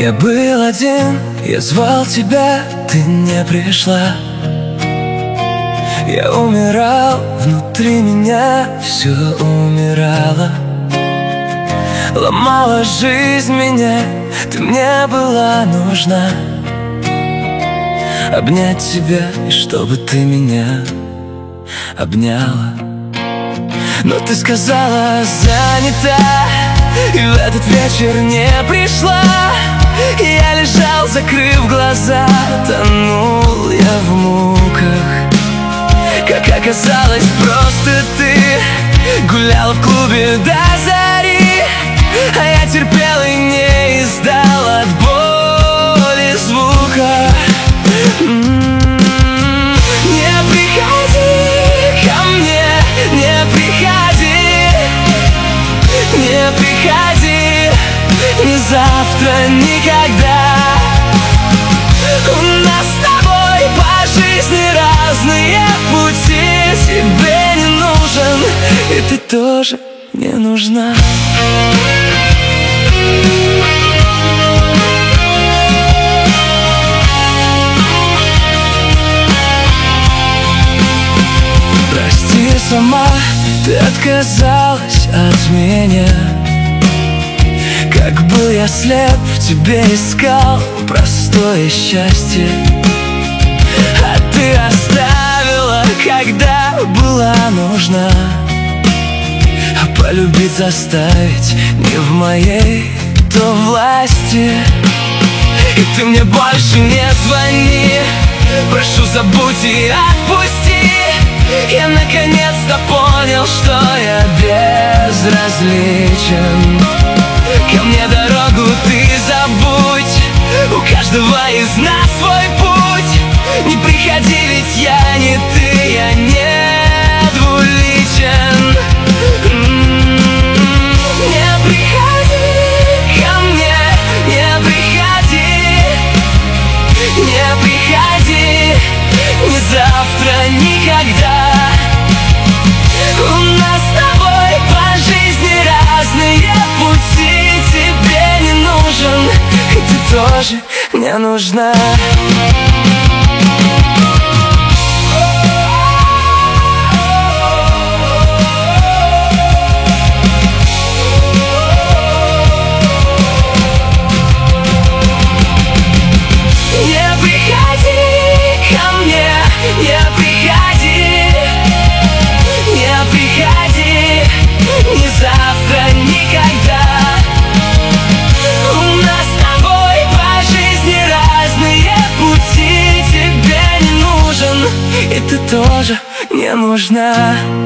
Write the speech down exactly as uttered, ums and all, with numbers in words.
Я был один, я звал тебя, ты не пришла. Я умирал, внутри меня все умирало. Ломала жизнь меня, ты мне была нужна. Обнять тебя, и чтобы ты меня обняла. Но ты сказала, занята, и в этот вечер не пришла. Я лежал, закрыв глаза, тонул я в муках. Как оказалось, просто ты гуляла в клубе до зари, а я терпел и не издал от боли звука. М-м-м. Не приходи ко мне, не приходи, не приходи, ни завтра, никогда. У нас с тобой по жизни разные пути. Тебе не нужен, и ты тоже не нужна. Прости сама, ты отказалась от меня. Как был я слеп, в тебе искал простое счастье, а ты оставила, когда была нужна. А полюбить заставить не в моей то власти. И ты мне больше не звони, прошу, забудь и отпусти. Я наконец-то понял, что я безразличен. Ко мне дорогу ты забудь, у каждого из нас свой путь. Не приходи, ведь я не ты, я не двуличен. М-м-м. Не приходи ко мне, не приходи, не приходи, ни завтра, никогда. У нас с тобой по жизни разные пути. Тебе не нужен, и ты тоже не нужна. Не приходи ко мне, не приходи, не приходи, ни завтра, никогда. У нас с тобой по жизни разные пути. Тебе не нужен, и ты тоже не нужна.